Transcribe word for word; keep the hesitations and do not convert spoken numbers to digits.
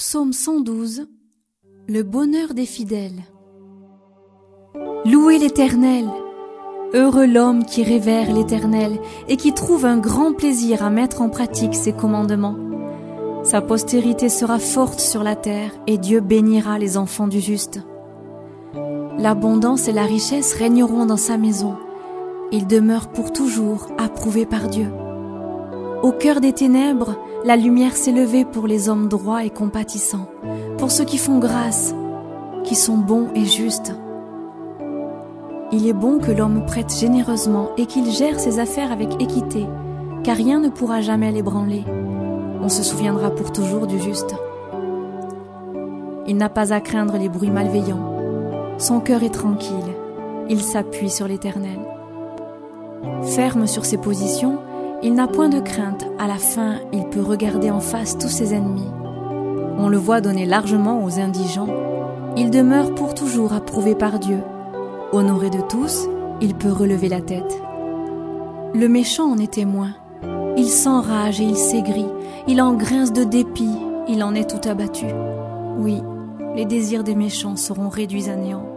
Psaume cent douze. Le bonheur des fidèles. Louez l'Éternel. Heureux l'homme qui révère l'Éternel et qui trouve un grand plaisir à mettre en pratique ses commandements. Sa postérité sera forte sur la terre et Dieu bénira les enfants du juste. L'abondance et la richesse régneront dans sa maison. Il demeure pour toujours, approuvé par Dieu. Au cœur des ténèbres, la lumière s'est levée pour les hommes droits et compatissants, pour ceux qui font grâce, qui sont bons et justes. Il est bon que l'homme prête généreusement et qu'il gère ses affaires avec équité, car rien ne pourra jamais l'ébranler. On se souviendra pour toujours du juste. Il n'a pas à craindre les bruits malveillants. Son cœur est tranquille. Il s'appuie sur l'Éternel. Ferme sur ses positions, il n'a point de crainte. À la fin, il peut regarder en face tous ses ennemis. On le voit donner largement aux indigents. Il demeure pour toujours approuvé par Dieu. Honoré de tous, il peut relever la tête. Le méchant en est témoin. Il s'enrage et il s'aigrit. Il en grince de dépit. Il en est tout abattu. Oui, les désirs des méchants seront réduits à néant.